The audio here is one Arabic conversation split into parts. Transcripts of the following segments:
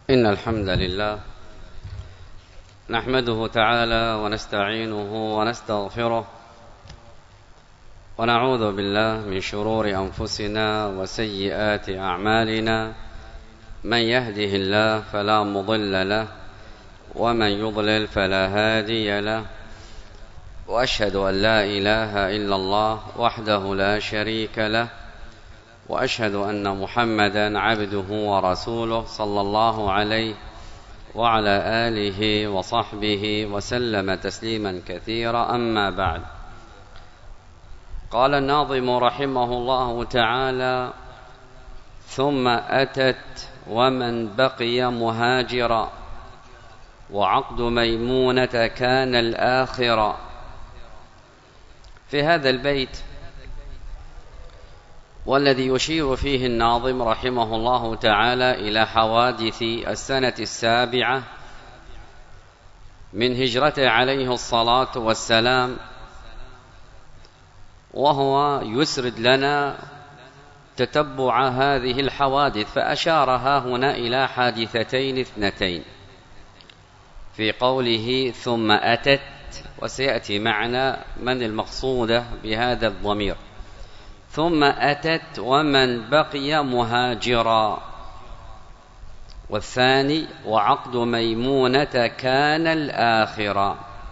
إن الحمد لله نحمده تعالى ونستعينه ونستغفره ونعوذ بالله من شرور أنفسنا وسيئات أعمالنا. من يهده الله فلا مضل له ومن يضلل فلا هادي له، وأشهد أن لا إله إلا الله وحده لا شريك له، وأشهد أن محمدا عبده ورسوله صلى الله عليه وعلى آله وصحبه وسلم تسليما كثيرا. أما بعد، قال الناظم رحمه الله تعالى: ثم أتت ومن بقي مهاجرا، وعقد ميمونة كان الآخرا. في هذا البيت والذي يشير فيه الناظم رحمه الله تعالى إلى حوادث السنة السابعة من هجرته عليه الصلاة والسلام، وهو يسرد لنا تتبع هذه الحوادث، فأشارها هنا إلى حادثتين اثنتين في قوله ثم أتت، وسيأتي معنا من المقصودة بهذا الضمير. ثم أتت ومن بقي مهاجرا، والثاني وعقد ميمونة كان الآخرا.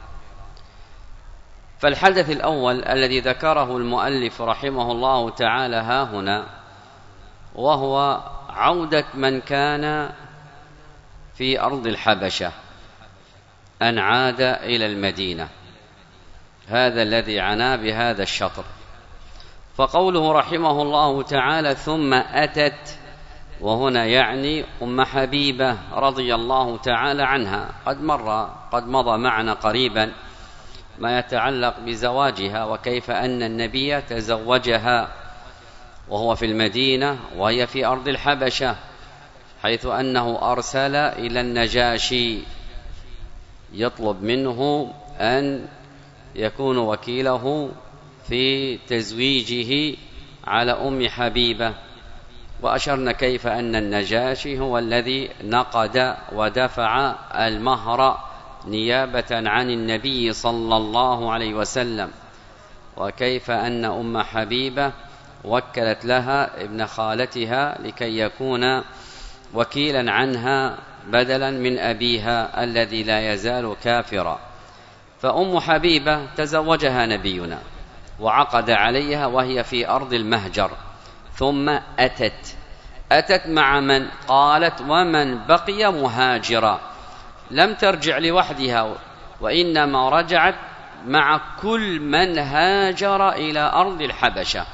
فالحدث الأول الذي ذكره المؤلف رحمه الله تعالى ها هنا، وهو عودة من كان في أرض الحبشة أن عاد إلى المدينة، هذا الذي عنا بهذا الشطر. فقوله رحمه الله تعالى ثم أتت، وهنا يعني أم حبيبة رضي الله تعالى عنها. قد مضى معنا قريبا ما يتعلق بزواجها، وكيف أن النبي تزوجها وهو في المدينة وهي في أرض الحبشة، حيث أنه أرسل إلى النجاشي يطلب منه أن يكون وكيله في تزويجه على أم حبيبة. وأشرنا كيف أن النجاشي هو الذي نقد ودفع المهر نيابة عن النبي صلى الله عليه وسلم، وكيف أن أم حبيبة وكلت لها ابن خالتها لكي يكون وكيلا عنها بدلا من أبيها الذي لا يزال كافرا. فأم حبيبة تزوجها نبينا وعقد عليها وهي في أرض المهجر. ثم أتت مع من؟ قالت ومن بقي مهاجرا، لم ترجع لوحدها، وإنما رجعت مع كل من هاجر إلى أرض الحبشة،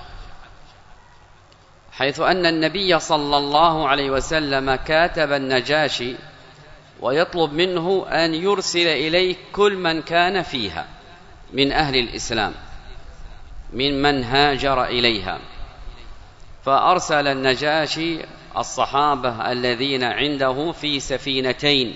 حيث أن النبي صلى الله عليه وسلم كاتب النجاشي ويطلب منه أن يرسل إليه كل من كان فيها من أهل الإسلام من هاجر إليها. فأرسل النجاشي الصحابة الذين عنده في سفينتين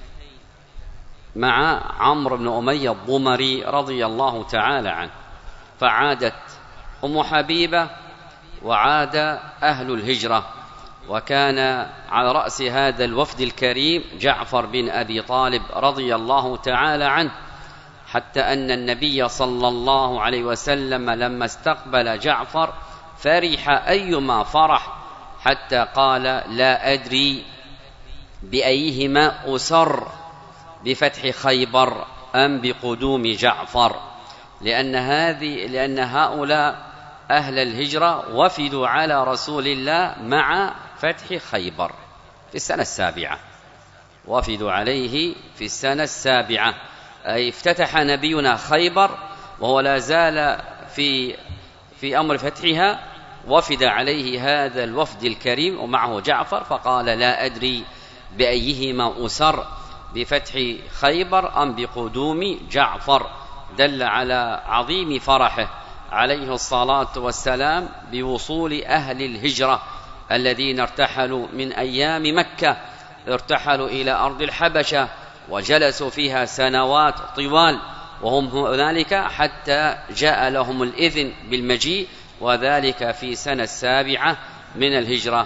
مع عمرو بن أمية الضمري رضي الله تعالى عنه. فعادت أم حبيبة وعاد أهل الهجرة، وكان على رأس هذا الوفد الكريم جعفر بن أبي طالب رضي الله تعالى عنه، حتى أن النبي صلى الله عليه وسلم لما استقبل جعفر فرح أيما فرح، حتى قال لا أدري بأيهما أسر، بفتح خيبر أم بقدوم جعفر، لأن هؤلاء أهل الهجرة وفدوا على رسول الله مع فتح خيبر في السنة السابعة، وفدوا عليه في السنة السابعة، أي افتتح نبينا خيبر وهو لا زال في أمر فتحها، وفد عليه هذا الوفد الكريم ومعه جعفر، فقال لا أدري بأيهما أسر، بفتح خيبر أم بقدوم جعفر، دل على عظيم فرحه عليه الصلاة والسلام بوصول أهل الهجرة الذين ارتحلوا من أيام مكة، ارتحلوا إلى أرض الحبشة وجلسوا فيها سنوات طوال وهم هنالك، حتى جاء لهم الإذن بالمجيء، وذلك في سنة السابعة من الهجرة.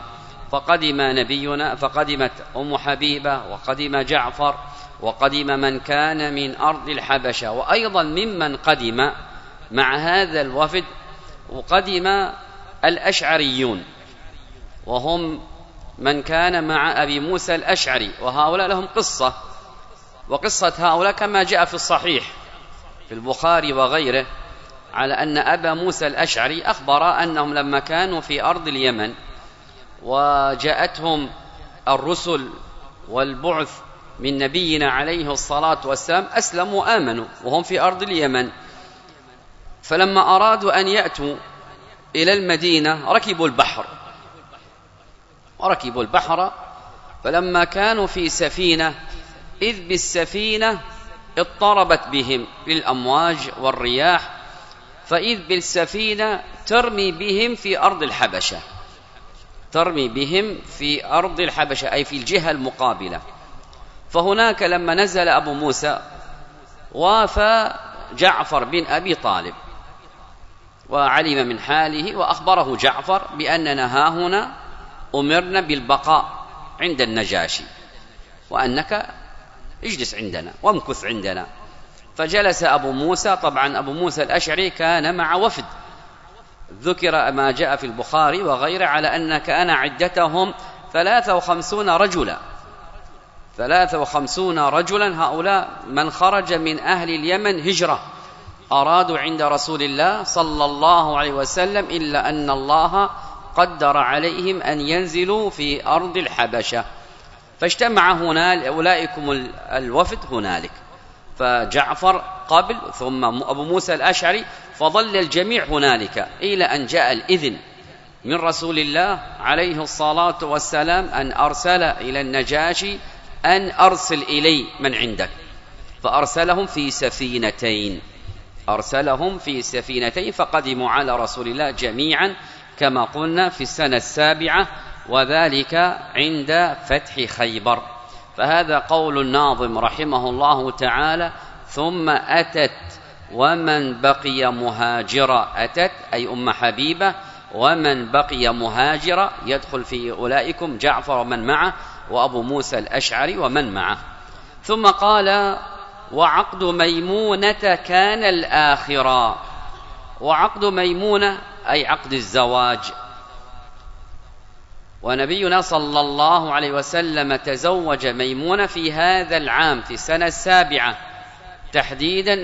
فقدم نبينا، فقدمت أم حبيبة، وقدم جعفر، وقدم من كان من أرض الحبشة. وأيضا ممن قدم مع هذا الوفد وقدم الأشعريون، وهم من كان مع أبي موسى الأشعري، وهؤلاء لهم قصة، وقصة هؤلاء كما جاء في الصحيح في البخاري وغيره على أن أبا موسى الأشعري أخبر أنهم لما كانوا في أرض اليمن وجاءتهم الرسل والبعث من نبينا عليه الصلاة والسلام أسلموا وآمنوا وهم في أرض اليمن، فلما أرادوا أن يأتوا إلى المدينة ركبوا البحر، فلما كانوا في سفينة إذ بالسفينة اضطربت بهم للأمواج والرياح، فإذ بالسفينة ترمي بهم في أرض الحبشة، أي في الجهة المقابلة. فهناك لما نزل أبو موسى وافى جعفر بن أبي طالب وعلم من حاله، وأخبره جعفر بأننا هاهنا أمرنا بالبقاء عند النجاشي، وأنك اجلس عندنا وامكث عندنا. فجلس أبو موسى. طبعا أبو موسى الأشعري كان مع وفد، ذكر ما جاء في البخاري وغيره على أن كان عدتهم 53 رجلا. هؤلاء من خرج من أهل اليمن هجرة، أرادوا عند رسول الله صلى الله عليه وسلم، إلا أن الله قدر عليهم أن ينزلوا في أرض الحبشة، فاجتمع هنالك أولئكم الوفد هنالك، فجعفر قبل ثم أبو موسى الأشعري، فظل الجميع هنالك إلى أن جاء الإذن من رسول الله عليه الصلاة والسلام أن أرسل إلى النجاشي أن أرسل إلي من عندك، فأرسلهم في سفينتين فقدموا على رسول الله جميعا كما قلنا في السنة 7، وذلك عند فتح خيبر. فهذا قول الناظم رحمه الله تعالى: ثم أتت ومن بقي مهاجرا، أتت أي أم حبيبة، ومن بقي مهاجرا يدخل في أولئكم جعفر ومن معه، وأبو موسى الأشعري ومن معه. ثم قال: وعقد ميمونة كان الآخرا. وعقد ميمونة أي عقد الزواج، ونبينا صلى الله عليه وسلم تزوج ميمونة في هذا العام في السنة 7، تحديدا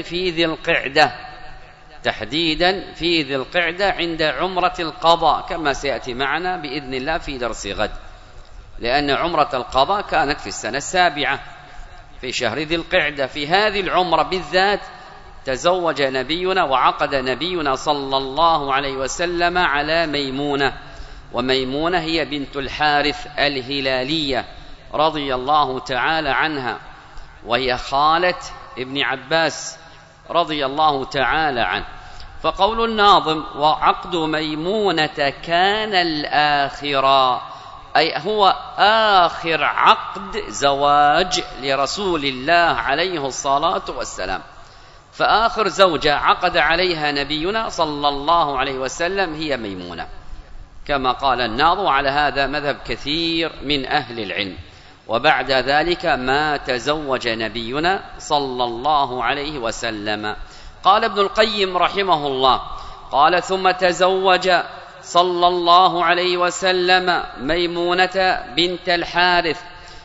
في ذي القعدة عند عمرة القضاء، كما سيأتي معنا بإذن الله في درس غد، لأن عمرة القضاء كانت في السنة 7 في شهر ذي القعدة. في هذه العمرة بالذات تزوج نبينا وعقد نبينا صلى الله عليه وسلم على ميمونة، وميمونة هي بنت الحارث الهلالية رضي الله تعالى عنها، وهي خالة ابن عباس رضي الله تعالى عنه. فقول الناظم: وعقد ميمونة كان الآخرا، أي هو آخر عقد زواج لرسول الله عليه الصلاة والسلام، فآخر زوجة عقد عليها نبينا صلى الله عليه وسلم هي ميمونة، كما قال الناظم. على هذا مذهب كثير من أهل العلم. وبعد ذلك ما تزوج نبينا صلى الله عليه وسلم. قال ابن القيم رحمه الله: قال: ثم تزوج صلى الله عليه وسلم ميمونة بنت الحارث،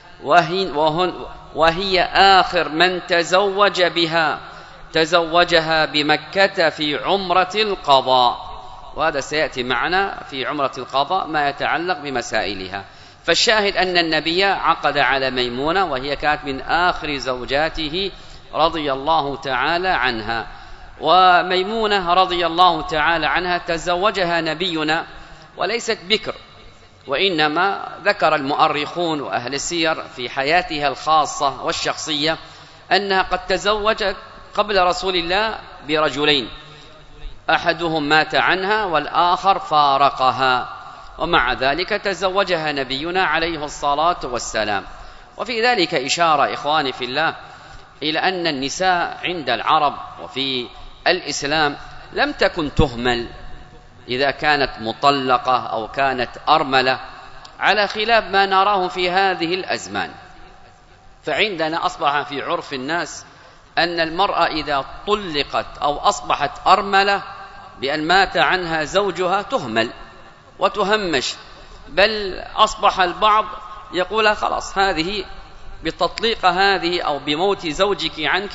وهي آخر من تزوج بها، تزوجها بمكة في عمرة القضاء، وهذا سيأتي معنا في عمرة القضاء ما يتعلق بمسائلها. فالشاهد أن النبي عقد على ميمونة، وهي كانت من آخر زوجاته رضي الله تعالى عنها. وميمونة رضي الله تعالى عنها تزوجها نبينا وليست بكر، وإنما ذكر المؤرخون وأهل السير في حياتها الخاصة والشخصية أنها قد تزوجت قبل رسول الله برجلين، أحدهم مات عنها والآخر فارقها، ومع ذلك تزوجها نبينا عليه الصلاة والسلام. وفي ذلك إشارة إخواني في الله إلى أن النساء عند العرب وفي الإسلام لم تكن تهمل إذا كانت مطلقة أو كانت أرملة، على خلاف ما نراه في هذه الأزمان. فعندنا أصبح في عرف الناس أن المرأة إذا طلقت أو أصبحت أرملة بأن مات عنها زوجها تهمل وتهمش، بل أصبح البعض يقول خلاص هذه بالتطليق هذه أو بموت زوجك عنك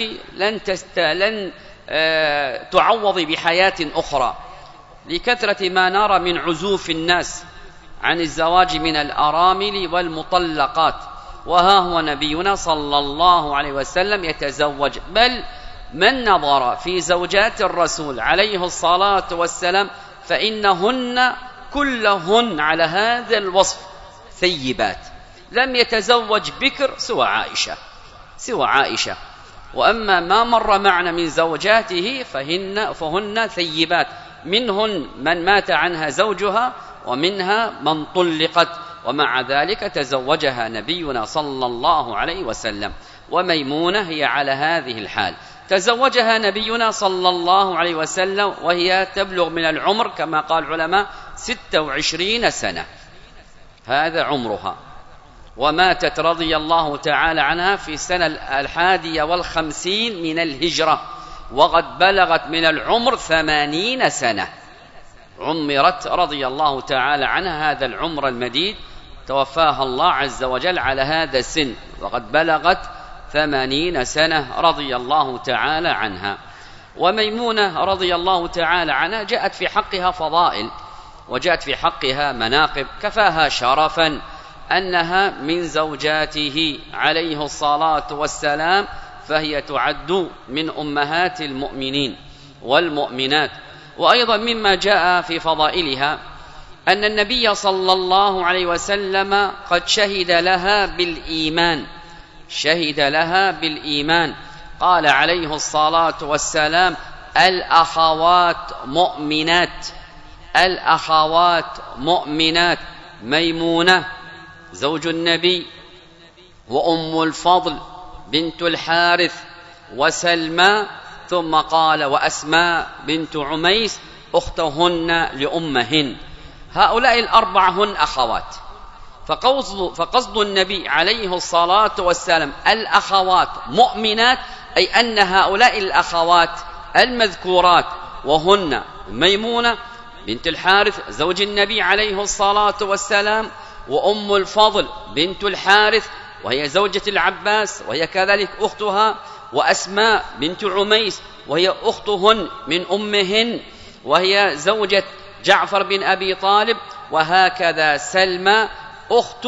لن تعوضي بحياة أخرى، لكثرة ما نرى من عزوف الناس عن الزواج من الأرامل والمطلقات. وها هو نبينا صلى الله عليه وسلم يتزوج، بل من نظر في زوجات الرسول عليه الصلاة والسلام فإنهن كلهن على هذا الوصف ثيبات، لم يتزوج بكر سوى عائشة. وأما ما مر معنا من زوجاته فهن ثيبات، منهن من مات عنها زوجها ومنها من طلقت، ومع ذلك تزوجها نبينا صلى الله عليه وسلم. وميمونة هي على هذه الحال، تزوجها نبينا صلى الله عليه وسلم وهي تبلغ من العمر كما قال العلماء 26 سنة، هذا عمرها. وماتت رضي الله تعالى عنها في السنة 51 من الهجرة، وقد بلغت من العمر 80 سنة، عمرت رضي الله تعالى عنها هذا العمر المديد، توفاها الله عز وجل على هذا السن، وقد بلغت 80 سنة رضي الله تعالى عنها. وميمونة رضي الله تعالى عنها جاءت في حقها فضائل وجاءت في حقها مناقب، كفاها شرفا أنها من زوجاته عليه الصلاة والسلام، فهي تعد من أمهات المؤمنين والمؤمنات. وأيضا مما جاء في فضائلها أن النبي صلى الله عليه وسلم قد شهد لها بالإيمان، قال عليه الصلاة والسلام: الأخوات مؤمنات، ميمونة زوج النبي، وأم الفضل بنت الحارث، وسلمى، ثم قال: وأسماء بنت عميس أختهن لأمهن. هؤلاء الأربع هن أخوات. فقصد النبي عليه الصلاة والسلام الأخوات مؤمنات، أي أن هؤلاء الأخوات المذكورات وهن ميمونة بنت الحارث زوج النبي عليه الصلاة والسلام، وأم الفضل بنت الحارث وهي زوجة العباس وهي كذلك أختها، وأسماء بنت عميس وهي أختهن من أمهن وهي زوجة جعفر بن أبي طالب، وهكذا سلمى أخت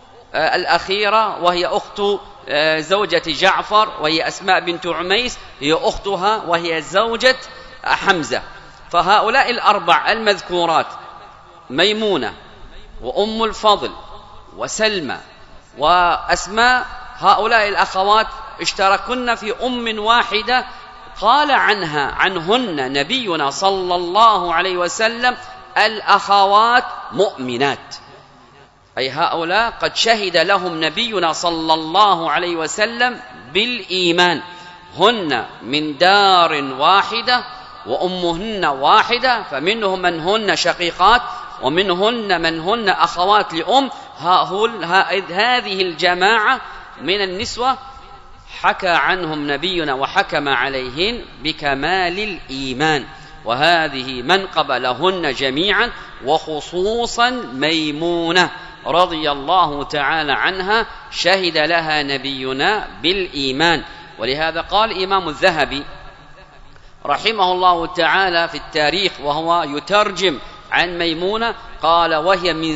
الأخيرة وهي أخت زوجة جعفر وهي أسماء بنت عميس، هي أختها وهي زوجة حمزة. فهؤلاء الأربع المذكورات ميمونة وأم الفضل وسلمى وأسماء، هؤلاء الأخوات اشتركن في أم واحدة، قال عنهن نبينا صلى الله عليه وسلم: الأخوات مؤمنات، أي هؤلاء قد شهد لهم نبينا صلى الله عليه وسلم بالإيمان، هن من دار واحدة وأمهن واحدة، فمنهم من هن شقيقات ومنهن من هن أخوات لأم. هذه الجماعة من النسوة حكى عنهم نبينا وحكم عليهن بكمال الإيمان، وهذه منقبة لهن جميعا، وخصوصا ميمونة رضي الله تعالى عنها شهد لها نبينا بالإيمان. ولهذا قال إمام الذهبي رحمه الله تعالى في التاريخ وهو يترجم عن ميمونة، قال: وهي من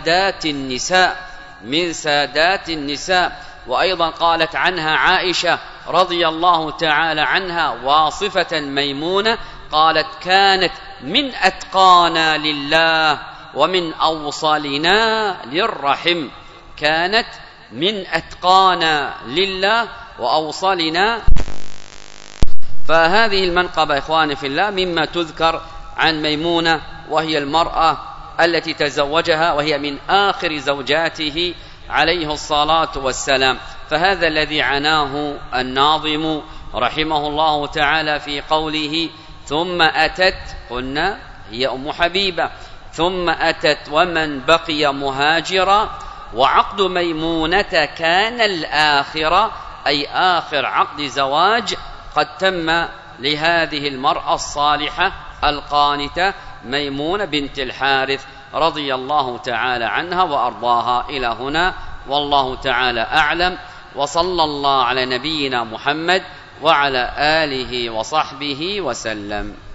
سادات النساء. وأيضا قالت عنها عائشة رضي الله تعالى عنها واصفة ميمونة، قالت: كانت من أتقانا لله ومن أوصلنا للرحم. كانت من أتقانا لله وأوصلنا. فهذه المنقبة إخواني في الله مما تذكر عن ميمونة، وهي المرأة التي تزوجها وهي من آخر زوجاته عليه الصلاة والسلام. فهذا الذي عناه الناظم رحمه الله تعالى في قوله: ثم أتت، قلنا هي أم حبيبة، ثم أتت ومن بقي مهاجرا، وعقد ميمونة كان الآخر، أي آخر عقد زواج قد تم لهذه المرأة الصالحة القانتة ميمونة بنت الحارث رضي الله تعالى عنها وأرضاها. إلى هنا والله تعالى أعلم، وصلى الله على نبينا محمد وعلى آله وصحبه وسلم.